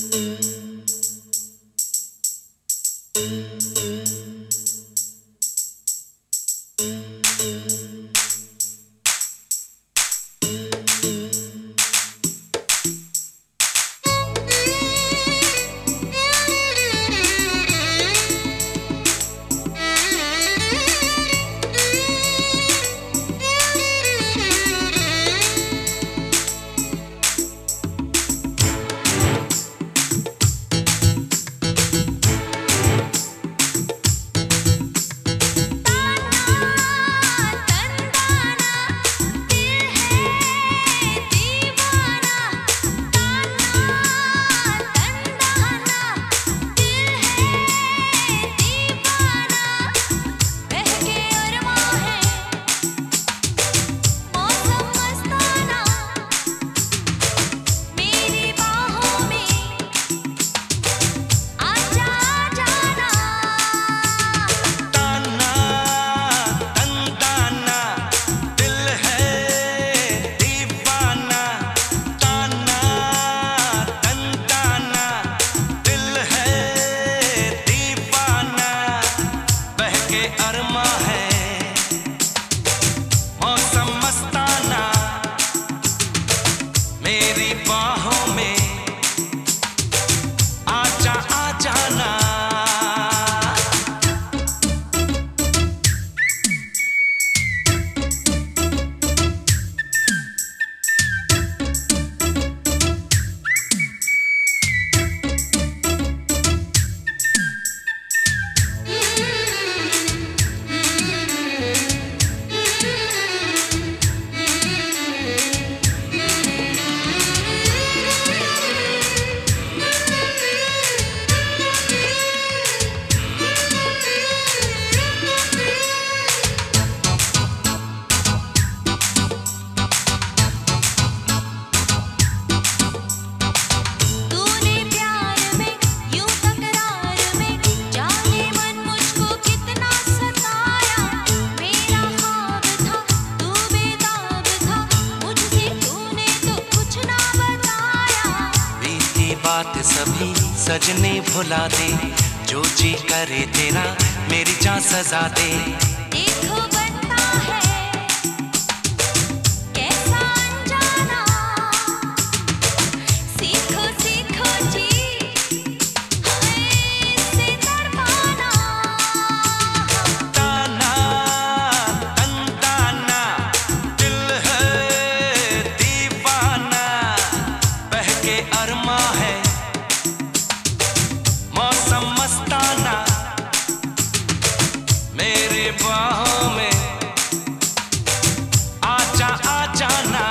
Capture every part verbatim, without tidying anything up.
बात सभी सजने भुला दे, जो जी करे तेरा मेरी जान सजा दे। देखो बनता है कैसा अनजाना, सीखो सीखो जी हमें इससे तड़पाना। ताना तंताना दिल है दीवाना, बहके अरमा है मौसम मस्ताना, मेरे बाहों में आजा आ जाना।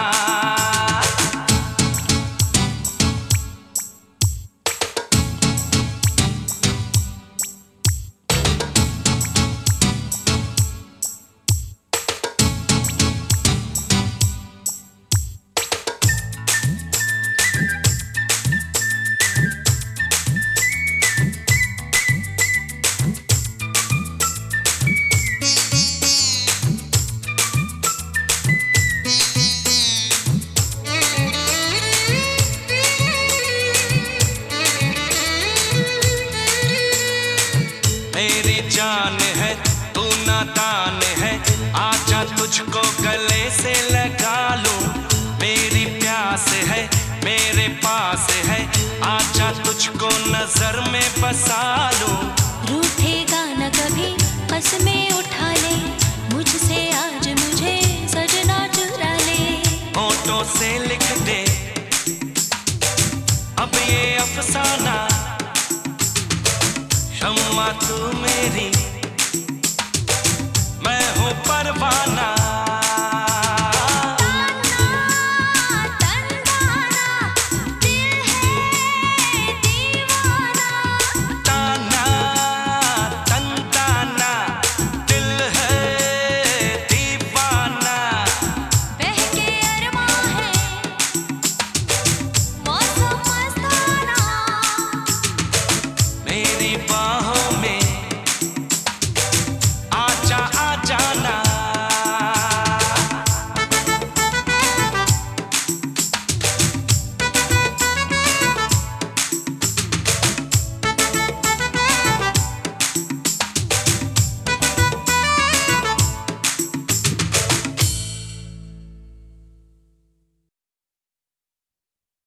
मेरी जान है तू नादान है, आजा तुझको गले से लगा लूं। मेरी प्यास है मेरे पास है, आजा तुझको नजर में बसा लूं। रूठेगा न कभी कसमें उठा ले, मुझसे आज मुझे सजना चुरा ले। होठों से लिख दे अब ये अफसाना, शम्मा तू मेरी मैं हूँ परवाना।